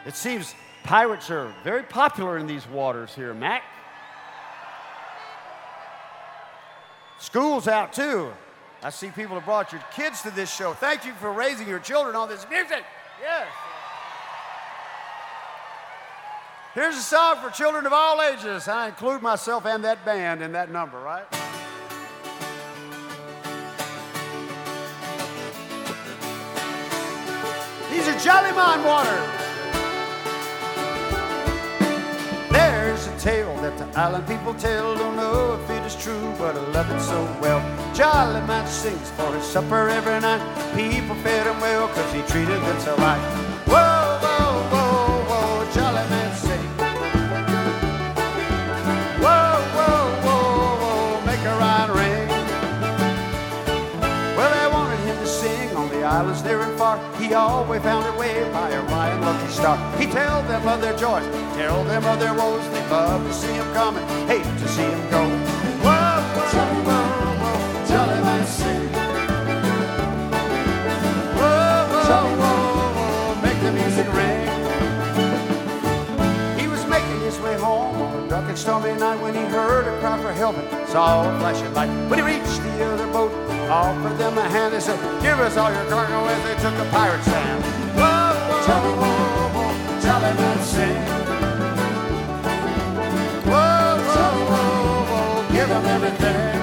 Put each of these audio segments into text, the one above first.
It seems pirates are very popular in these waters here, Mac. School's out, too. I see people have brought your kids to this show. Thank you for raising your children on this music. Yes. Here's a song for children of all ages. I include myself and that band in that number, right? These are Jolly Mine waters. There's a tale that the island people tell. Don't know if it is true, but I love it so well. Jolly Mine sings for his supper every night. People fed him well, cause he treated them so right. Whoa, whoa, whoa, whoa, Jolly Mine sing. Whoa, whoa, whoa, whoa, make a rhyme ring. Well, they wanted him to sing on the islands near and far. He always found a way by a Ryan lucky star. He tell them of their joys, tell them of their woes. They love to see him coming, hate to see him go. Whoa, whoa, whoa, whoa, Jolly Mine sing. Whoa, whoa, whoa, whoa, make the music ring. He was making his way home on a dark and stormy night when he heard a cry for help and saw a flashing light. When he reached the other boat, offered them a hand. They said, give us all your cargo, as they took a pirate stand. Whoa, whoa, whoa, whoa, Jolly Mine sing. Whoa, whoa, whoa, whoa, give them everything.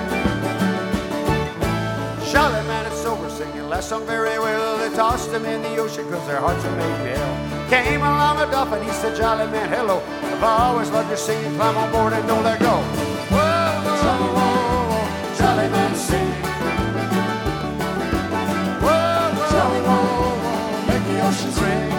Jolly Mine is sober, singing last song very well. They tossed him in the ocean cause their hearts were made to hell. Came along a dolphin, he said, Jolly Mine, hello. I've always loved your singing, climb on board and don't let go. Whoa, whoa, whoa, whoa, Jolly Mine sing. Whoa, whoa, whoa, whoa, make the oceans ring.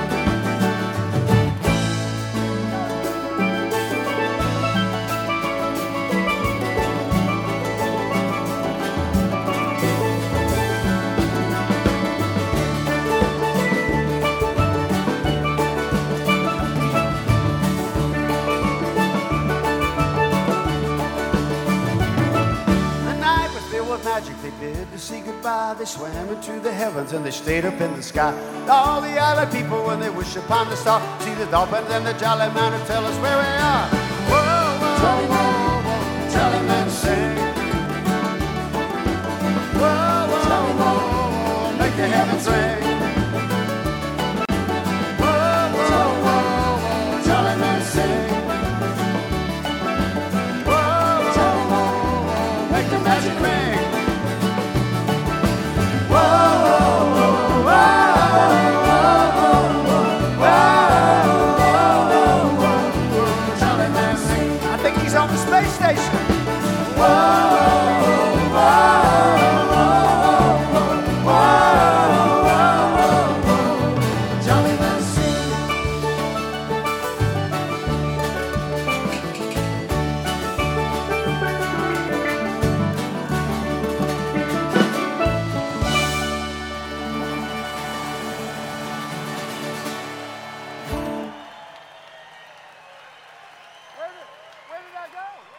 Magic, they bid to say goodbye. They swam into the heavens and they stayed up in the sky. All the island people, when they wish upon the star, see the dolphins and the Jolly Mine and tell us where we are. Whoa, whoa, whoa, whoa, Jolly Mine sing. Whoa, whoa, whoa, whoa, make the heavens ring. Whoa, whoa, whoa, whoa, Jolly Mine sing. Whoa, whoa, whoa, whoa, make the magic ring. I think he's on the space station. Jolly Mine sing. Where did I go?